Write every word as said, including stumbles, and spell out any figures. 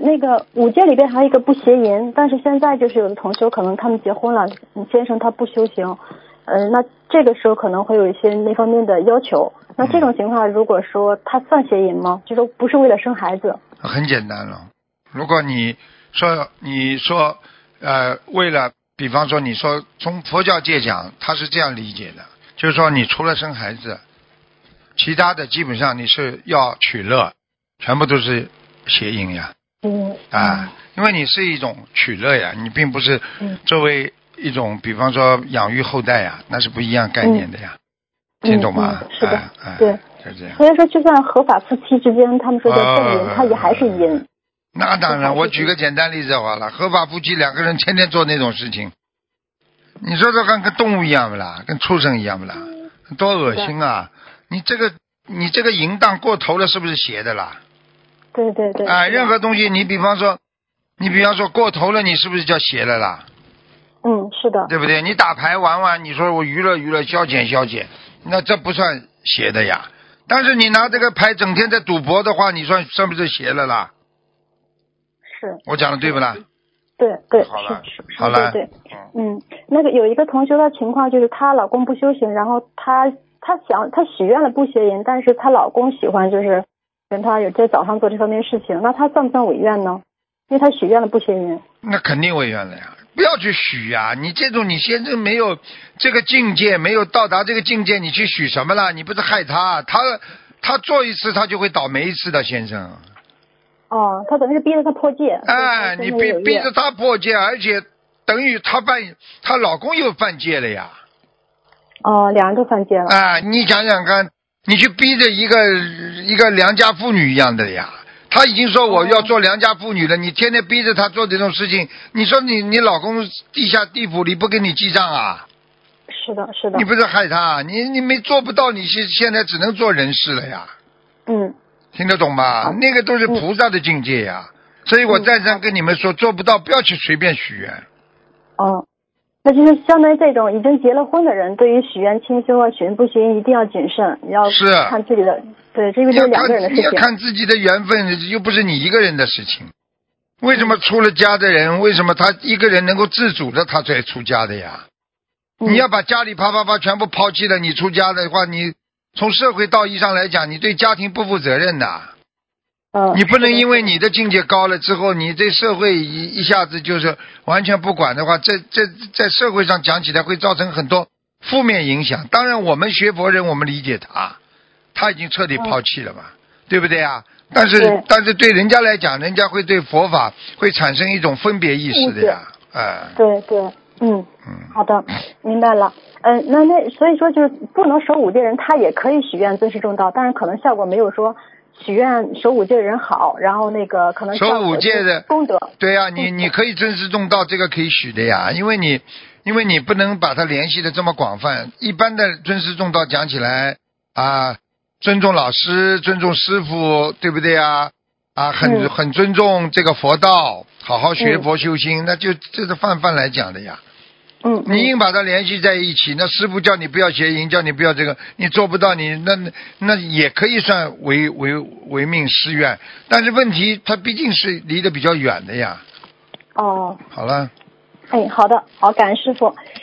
那个五戒里边还有一个不邪淫，但是现在就是有的同修可能他们结婚了，先生他不修行，呃，那这个时候可能会有一些那方面的要求。那这种情况，如果说他算邪淫吗？就说不是为了生孩子。 很简单了，如果你说你说呃为了，比方说你说从佛教界讲，他是这样理解的，就是说你除了生孩子，其他的基本上你是要取乐，全部都是邪淫呀。 嗯啊，因为你是一种取乐呀，你并不是作为一种比方说养育后代呀，那是不一样概念的呀。 嗯、 听懂吗？ 嗯、是的、 哎哎、 对， 就这样。 所以说就算合法夫妻之间他们说叫正淫、呃、他也还是淫。 那当然，我举个简单例子好了，合法夫妻两个人天天做那种事情，你说这跟跟动物一样不啦，跟畜生一样不啦，多恶心啊！你这个你这个淫荡过头了，是不是邪的啦？ 对对对。 啊，任何东西你比方说你比方说过头了，你是不是叫邪了啦？ 嗯，是的。 对不对？你打牌玩玩，你说我娱乐娱乐消遣消遣，那这不算邪的呀。但是你拿这个牌整天在赌博的话，你算算不是邪了啦？ 是。 我讲的对不啦？ 对对， 好了， 是是好了， 对对，嗯，那个有一个同学的情况就是她老公不修行，然后她她想她许愿了不邪淫，但是她老公喜欢就是跟她有在早上做这方面事情，那她算不算违愿呢？因为她许愿了不邪淫。 那肯定违愿了呀！不要去许呀、啊！你这种你现在没有这个境界，没有到达这个境界，你去许什么啦？你不是害他？他他做一次他就会倒霉一次的，先生。 哦，他等于是逼着他破戒。 哎，你逼逼着他破戒，而且等于他犯，她老公又犯戒了呀。 哦，两人都犯戒了。 哎，你想想看，你去逼着一个一个良家妇女一样的呀。他已经说我要做良家妇女了，哦、你天天逼着他做这种事情，你说你你老公地下地府里不给你记账啊？ 是的，是的。 你不是害他，你你没做不到，你现现在只能做人事了呀。 嗯。 听得懂吗？那个都是菩萨的境界呀。嗯、所以我再三跟你们说，做不到不要去随便许愿。 哦。那就是相当于这种已经结了婚的人，对于许愿清修啊、许愿不行，一定要谨慎，要看自己的。对，这个是两个人的事情。 你要看自己的缘分，又不是你一个人的事情。为什么出了家的人，为什么他一个人能够自主的，他才出家的呀？嗯、你要把家里啪啪啪全部抛弃了，你出家的话，你从社会道义上来讲，你对家庭不负责任的。 嗯、 你不能因为你的境界高了之后，你对社会一一下子就是完全不管的话，这这在社会上讲起来会造成很多负面影响。当然，我们学佛人，我们理解他。他已经彻底抛弃了嘛，嗯、对不对啊？但是但是对人家来讲，人家会对佛法会产生一种分别意识的呀，哎、呃。 对对，嗯嗯，好的，明白了。嗯、呃，那那所以说就是不能守五戒人，他也可以许愿尊师重道，但是可能效果没有说许愿守五戒的人好，然后那个可能守五戒的功德。 对呀、啊，你你可以尊师重道，这个可以许的呀，因为你因为你不能把它联系的这么广泛。一般的尊师重道讲起来啊。尊重老师，尊重师傅，对不对啊？啊，很、嗯、很尊重这个佛道，好好学佛修心，嗯、那就这是泛泛来讲的呀。 嗯， 你硬把它联系在一起，那师傅叫你不要邪淫，叫你不要这个，你做不到，你那那也可以算违违违命誓愿，但是问题它毕竟是离得比较远的呀。 哦， 好了。 哎，好的，好，感恩师傅。